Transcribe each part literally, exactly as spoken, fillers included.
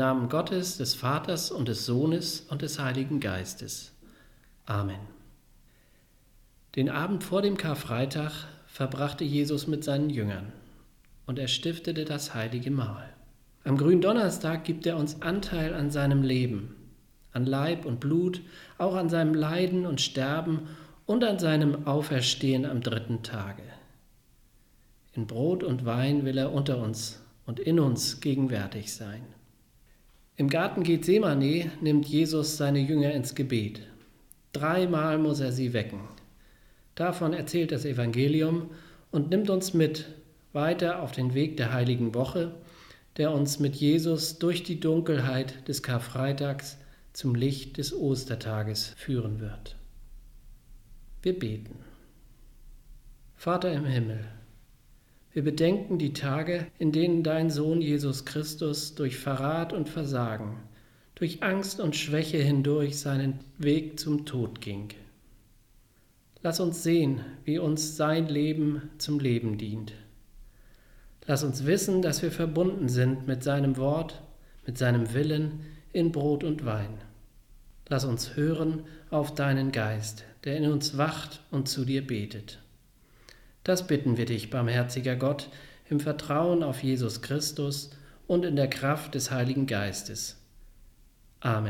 Namen Gottes, des Vaters und des Sohnes und des Heiligen Geistes. Amen. Den Abend vor dem Karfreitag verbrachte Jesus mit seinen Jüngern und er stiftete das heilige Mahl. Am Gründonnerstag gibt er uns Anteil an seinem Leben, an Leib und Blut, auch an seinem Leiden und Sterben und an seinem Auferstehen am dritten Tage. In Brot und Wein will er unter uns und in uns gegenwärtig sein. Im Garten Gethsemane nimmt Jesus seine Jünger ins Gebet. Dreimal muss er sie wecken. Davon erzählt das Evangelium und nimmt uns mit weiter auf den Weg der heiligen Woche, der uns mit Jesus durch die Dunkelheit des Karfreitags zum Licht des Ostertages führen wird. Wir beten. Vater im Himmel, wir bedenken die Tage, in denen dein Sohn Jesus Christus durch Verrat und Versagen, durch Angst und Schwäche hindurch seinen Weg zum Tod ging. Lass uns sehen, wie uns sein Leben zum Leben dient. Lass uns wissen, dass wir verbunden sind mit seinem Wort, mit seinem Willen in Brot und Wein. Lass uns hören auf deinen Geist, der in uns wacht und zu dir betet. Das bitten wir dich, barmherziger Gott, im Vertrauen auf Jesus Christus und in der Kraft des Heiligen Geistes. Amen.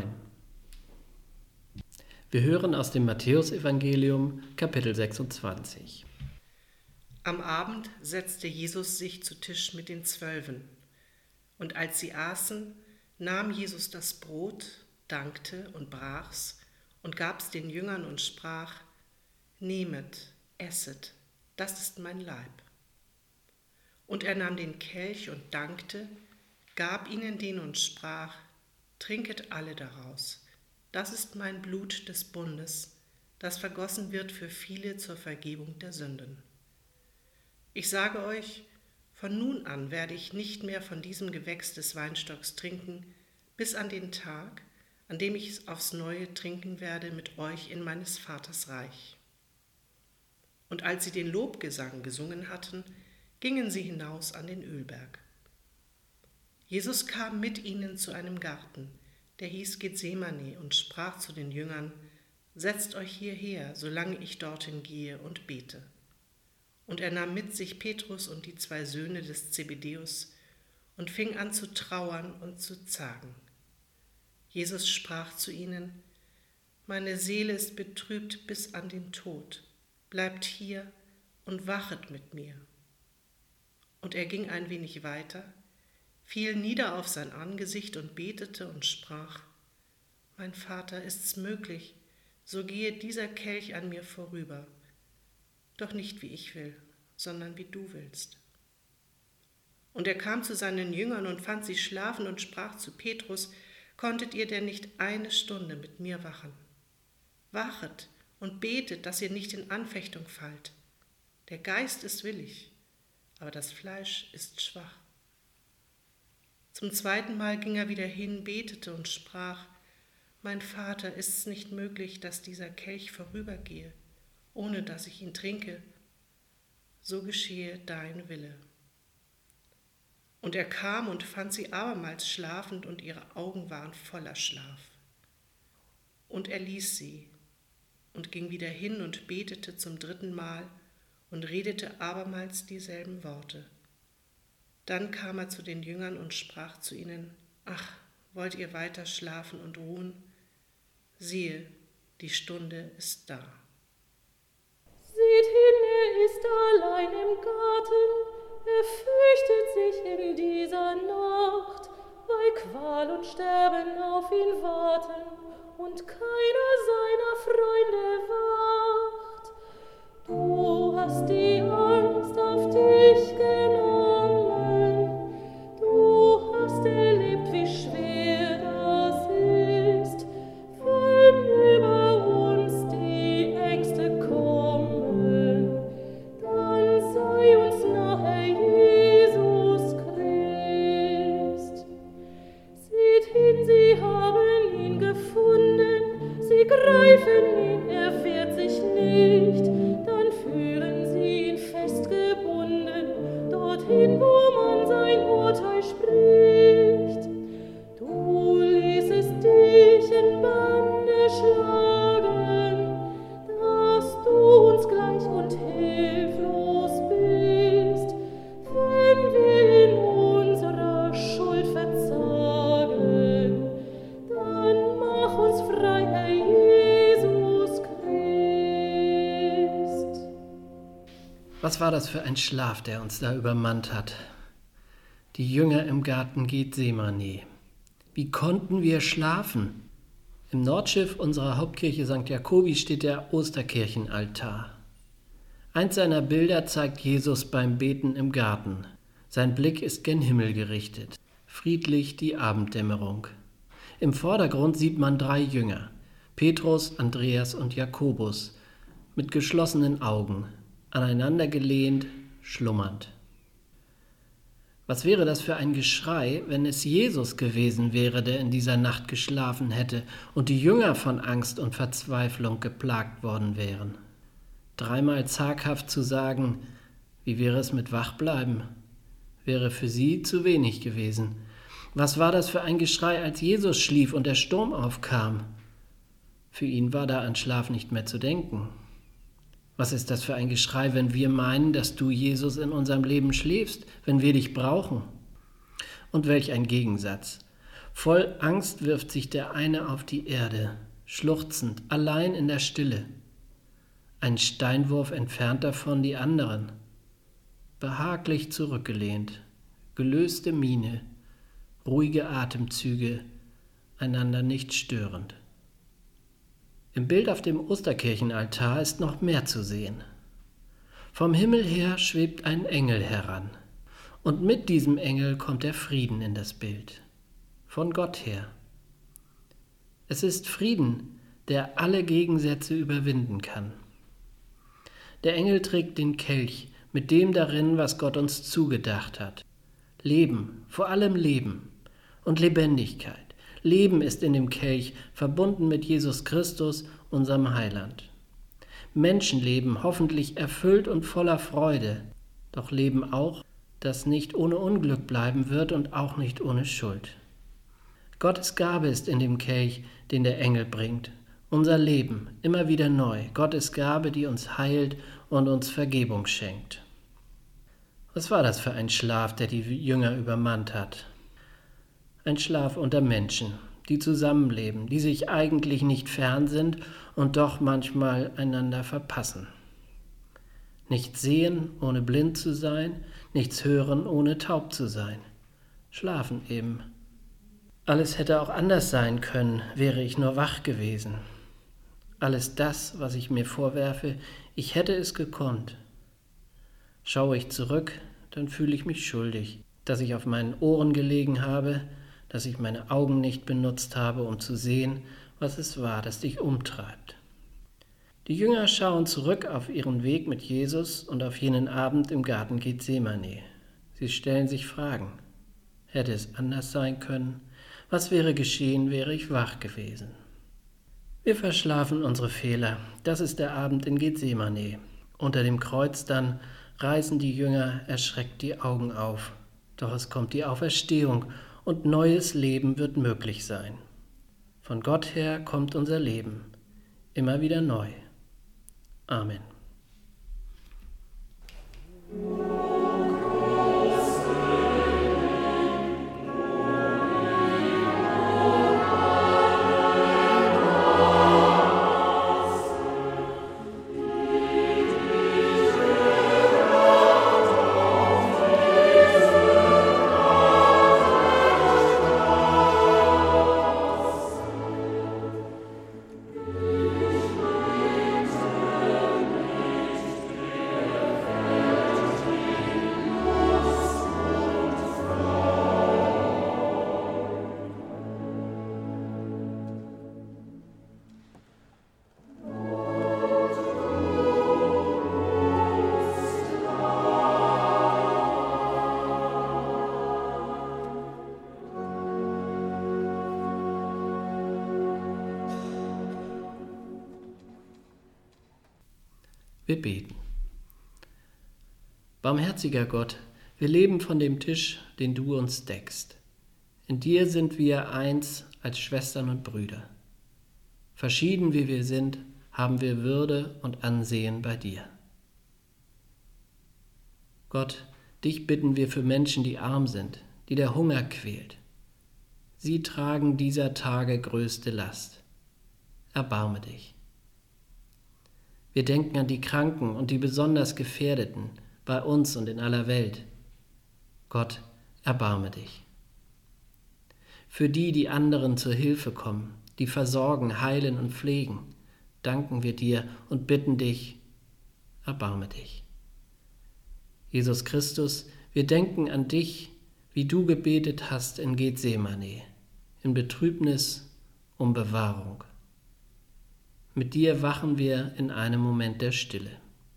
Wir hören aus dem Matthäusevangelium, Kapitel sechsundzwanzig. Am Abend setzte Jesus sich zu Tisch mit den Zwölfen. Und als sie aßen, nahm Jesus das Brot, dankte und brach's und gab's den Jüngern und sprach: Nehmet, esset, das ist mein Leib. Und er nahm den Kelch und dankte, gab ihnen den und sprach: Trinket alle daraus, das ist mein Blut des Bundes, das vergossen wird für viele zur Vergebung der Sünden. Ich sage euch, von nun an werde ich nicht mehr von diesem Gewächs des Weinstocks trinken, bis an den Tag, an dem ich es aufs Neue trinken werde mit euch in meines Vaters Reich. Und als sie den Lobgesang gesungen hatten, gingen sie hinaus an den Ölberg. Jesus kam mit ihnen zu einem Garten, der hieß Gethsemane, und sprach zu den Jüngern: Setzt euch hierher, solange ich dorthin gehe und bete. Und er nahm mit sich Petrus und die zwei Söhne des Zebedäus und fing an zu trauern und zu zagen. Jesus sprach zu ihnen: Meine Seele ist betrübt bis an den Tod. Bleibt hier und wachet mit mir. Und er ging ein wenig weiter, fiel nieder auf sein Angesicht und betete und sprach: Mein Vater, ist's möglich, so gehe dieser Kelch an mir vorüber. Doch nicht wie ich will, sondern wie du willst. Und er kam zu seinen Jüngern und fand sie schlafen und sprach zu Petrus: Konntet ihr denn nicht eine Stunde mit mir wachen? Wachet und betet, dass ihr nicht in Anfechtung fallt. Der Geist ist willig, aber das Fleisch ist schwach. Zum zweiten Mal ging er wieder hin, betete und sprach: Mein Vater, ist es nicht möglich, dass dieser Kelch vorübergehe, ohne dass ich ihn trinke? So geschehe dein Wille. Und er kam und fand sie abermals schlafend, und ihre Augen waren voller Schlaf. Und er ließ sie und ging wieder hin und betete zum dritten Mal und redete abermals dieselben Worte. Dann kam er zu den Jüngern und sprach zu ihnen: Ach, wollt ihr weiter schlafen und ruhen? Siehe, die Stunde ist da. Seht hin, er ist allein im Garten, er fürchtet sich in dieser Nacht, weil Qual und Sterben auf ihn warten und keiner seiner Freunde wacht. Du hast die Angst auf dich genommen, du hast erlebt, wie schwer das ist, wenn über uns die Ängste kommen, dann sei uns nahe Jesus Christ. Seht hin, sie haben ihn gefunden, sie greifen ihn, er wehrt sich nicht, dann führen sie ihn festgebunden, dorthin, wo man sein Urteil spricht. Du Was war das für ein Schlaf, der uns da übermannt hat? Die Jünger im Garten Gethsemane. Wie konnten wir schlafen? Im Nordschiff unserer Hauptkirche Sankt Jakobi steht der Osterkirchenaltar. Eins seiner Bilder zeigt Jesus beim Beten im Garten. Sein Blick ist gen Himmel gerichtet. Friedlich die Abenddämmerung. Im Vordergrund sieht man drei Jünger, Petrus, Andreas und Jakobus, mit geschlossenen Augen, aneinandergelehnt, schlummernd. Was wäre das für ein Geschrei, wenn es Jesus gewesen wäre, der in dieser Nacht geschlafen hätte und die Jünger von Angst und Verzweiflung geplagt worden wären? Dreimal zaghaft zu sagen, wie wäre es mit Wachbleiben, wäre für sie zu wenig gewesen. Was war das für ein Geschrei, als Jesus schlief und der Sturm aufkam? Für ihn war da an Schlaf nicht mehr zu denken. Was ist das für ein Geschrei, wenn wir meinen, dass du, Jesus, in unserem Leben schläfst, wenn wir dich brauchen? Und welch ein Gegensatz. Voll Angst wirft sich der eine auf die Erde, schluchzend, allein in der Stille. Ein Steinwurf entfernt davon die anderen. Behaglich zurückgelehnt, gelöste Miene, ruhige Atemzüge, einander nicht störend. Im Bild auf dem Osterkirchenaltar ist noch mehr zu sehen. Vom Himmel her schwebt ein Engel heran, und mit diesem Engel kommt der Frieden in das Bild. Von Gott her. Es ist Frieden, der alle Gegensätze überwinden kann. Der Engel trägt den Kelch mit dem darin, was Gott uns zugedacht hat. Leben, vor allem Leben und Lebendigkeit. Leben ist in dem Kelch, verbunden mit Jesus Christus, unserem Heiland. Menschenleben hoffentlich erfüllt und voller Freude, doch Leben auch, das nicht ohne Unglück bleiben wird und auch nicht ohne Schuld. Gottes Gabe ist in dem Kelch, den der Engel bringt. Unser Leben, immer wieder neu. Gottes Gabe, die uns heilt und uns Vergebung schenkt. Was war das für ein Schlaf, der die Jünger übermannt hat? Ein Schlaf unter Menschen, die zusammenleben, die sich eigentlich nicht fern sind und doch manchmal einander verpassen. Nichts sehen, ohne blind zu sein, nichts hören, ohne taub zu sein. Schlafen eben. Alles hätte auch anders sein können, wäre ich nur wach gewesen. Alles das, was ich mir vorwerfe, ich hätte es gekonnt. Schaue ich zurück, dann fühle ich mich schuldig, dass ich auf meinen Ohren gelegen habe, dass ich meine Augen nicht benutzt habe, um zu sehen, was es war, das dich umtreibt. Die Jünger schauen zurück auf ihren Weg mit Jesus und auf jenen Abend im Garten Gethsemane. Sie stellen sich Fragen. Hätte es anders sein können? Was wäre geschehen, wäre ich wach gewesen? Wir verschlafen unsere Fehler. Das ist der Abend in Gethsemane. Unter dem Kreuz dann reißen die Jünger erschreckt die Augen auf. Doch es kommt die Auferstehung und neues Leben wird möglich sein. Von Gott her kommt unser Leben, immer wieder neu. Amen. Wir beten. Barmherziger Gott, wir leben von dem Tisch, den du uns deckst. In dir sind wir eins als Schwestern und Brüder. Verschieden wie wir sind, haben wir Würde und Ansehen bei dir. Gott, dich bitten wir für Menschen, die arm sind, die der Hunger quält. Sie tragen dieser Tage größte Last. Erbarme dich. Wir denken an die Kranken und die besonders Gefährdeten bei uns und in aller Welt. Gott, erbarme dich. Für die, die anderen zur Hilfe kommen, die versorgen, heilen und pflegen, danken wir dir und bitten dich, erbarme dich. Jesus Christus, wir denken an dich, wie du gebetet hast in Gethsemane, in Betrübnis um Bewahrung. Mit dir wachen wir in einem Moment der Stille.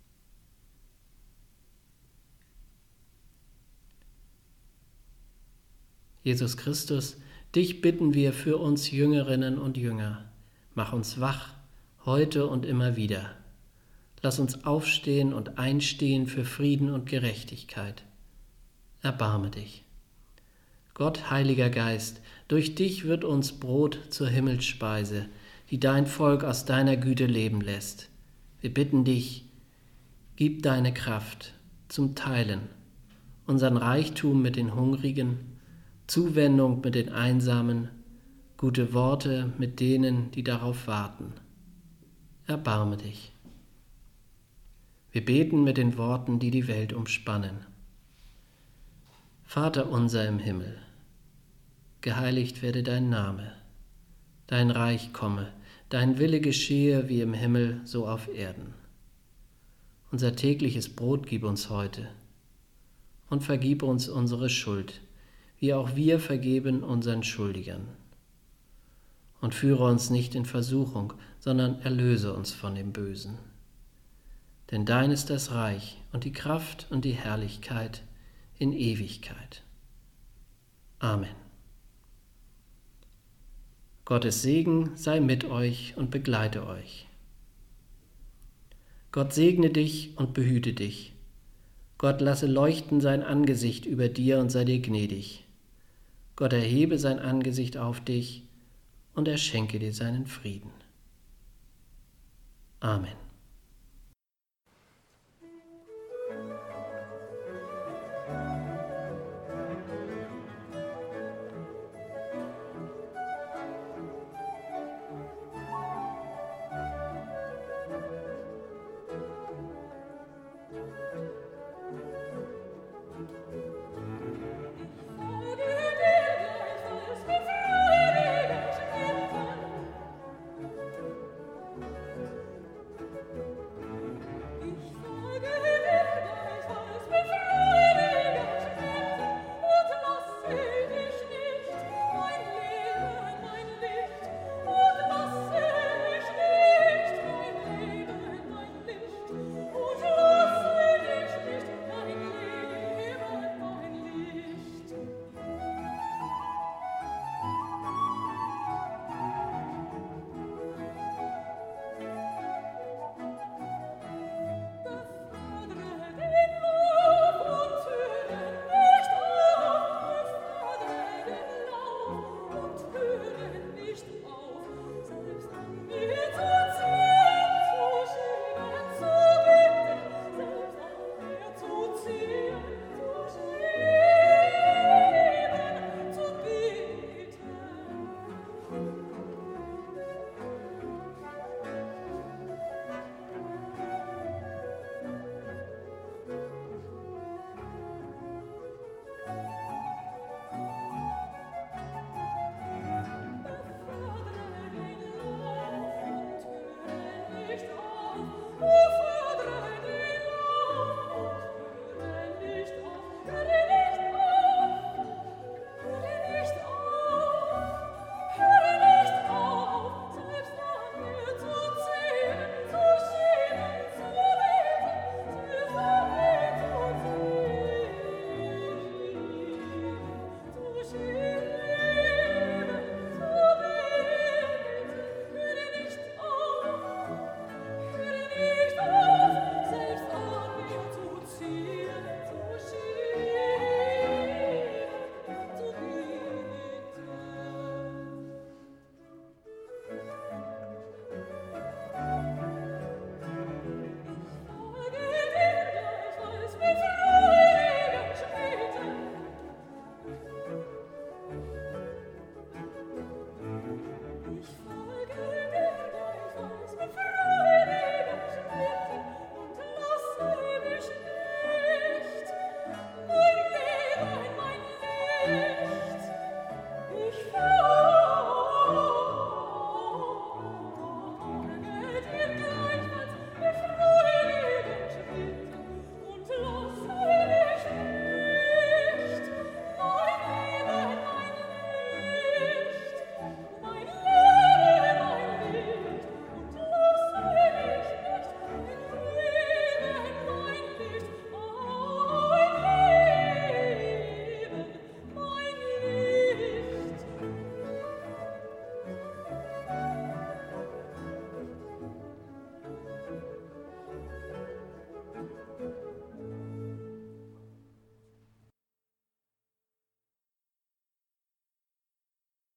Jesus Christus, dich bitten wir für uns Jüngerinnen und Jünger. Mach uns wach, heute und immer wieder. Lass uns aufstehen und einstehen für Frieden und Gerechtigkeit. Erbarme dich. Gott, Heiliger Geist, durch dich wird uns Brot zur Himmelsspeise, die dein Volk aus deiner Güte leben lässt. Wir bitten dich, gib deine Kraft zum Teilen, unseren Reichtum mit den Hungrigen, Zuwendung mit den Einsamen, gute Worte mit denen, die darauf warten. Erbarme dich. Wir beten mit den Worten, die die Welt umspannen. Vater unser im Himmel, geheiligt werde dein Name, dein Reich komme, dein Wille geschehe wie im Himmel, so auf Erden. Unser tägliches Brot gib uns heute und vergib uns unsere Schuld, wie auch wir vergeben unseren Schuldigern. Und führe uns nicht in Versuchung, sondern erlöse uns von dem Bösen. Denn dein ist das Reich und die Kraft und die Herrlichkeit in Ewigkeit. Amen. Gottes Segen sei mit euch und begleite euch. Gott segne dich und behüte dich. Gott lasse leuchten sein Angesicht über dir und sei dir gnädig. Gott erhebe sein Angesicht auf dich und er schenke dir seinen Frieden. Amen.